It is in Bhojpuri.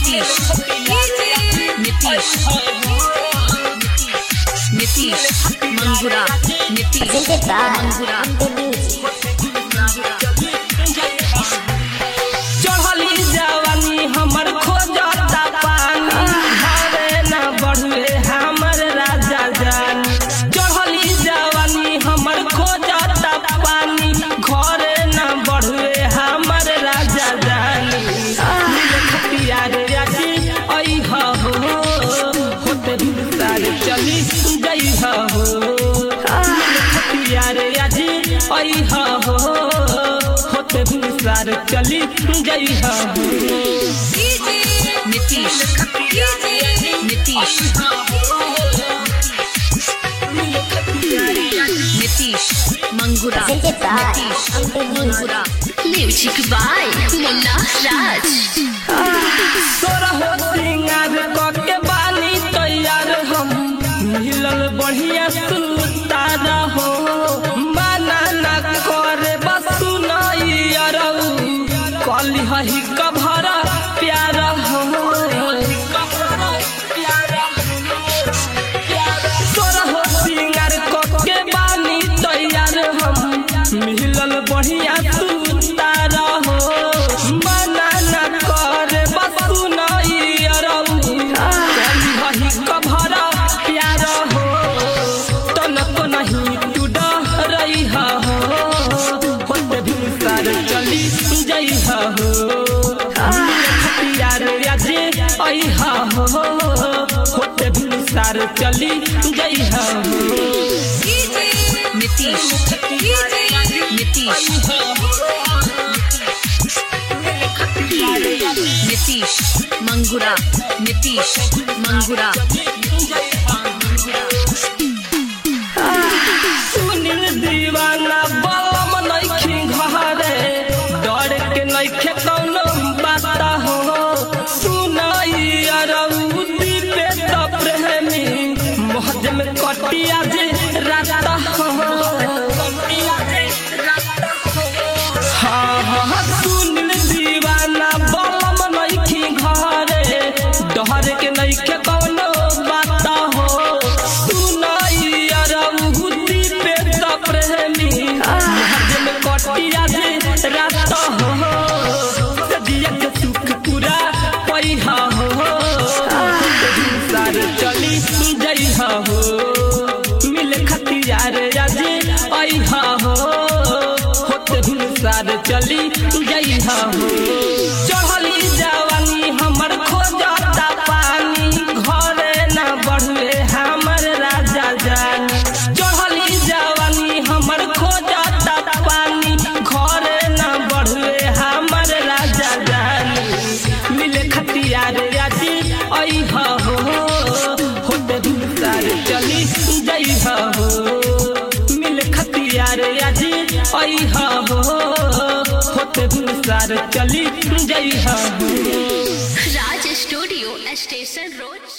नीतीश मंगुरा चढ़ली जवानी हमर खोजता पानी घरे न बढ़ुए हमर राजा जानी। चढ़ली जवानी हमर खोजता पानी घरे न बढ़ुए हमर राजा जानी। खतिया रे आजी अइहा हो होते सार चली जइहा हो। खतिया रे आजी अइहा हो होते सार चली जइहा हो। Nitish Mangura music by Munna Raj. सोरहो सिंगार के बानी तैयार हम मिलल बढ़िया सुतारा हो। माना न करे बस सुनाइया कली हही कभर प्यार हो। सोरहो सिंगार के बानी तैयार हम मिलल बढ़िया सुतारा हो। माना न करे बस सुनाइया कली हही कभर प्यार हो। तनको नहीं तू डरइहा हो होते भी सार चली जइहा हो। खतिया रे आजे अइहा हो होते भी सार चली जइहा हो। नीतीश मंगुरा सुनील दीवाना बलम नइखी घरे डर के नइखे कौनो बात हो। सुनाइया रउदी पे त प्रेमी मोहज में कटिया जे रात हो। हाँ सुनील दीवाना बलम नइखी घरे डर के नइखे कौनो बात हो। सुनाइया रउदी पे त प्रेमी मोहज में कटिया जे रात हो। सदिया के सुख पूरा पैहा हो सार चली जइहा हो। मिले खतिया रे आजे अइहा हो होते सार चली जइहा हो। चढ़ली जवानी हमर खोजता पानी घरे न बढ़ुए हमर राजा जानी। चढ़ली जवानी हमर खोजता पानी घरे न बढ़ुए हमर राजा जानी। मिले खतिया रे आजी अइहा हो होते सार चली जइहा हो। मिले खतिया रे आजी अइहा हो होते सार चली जइहा हो। Raj studio station road.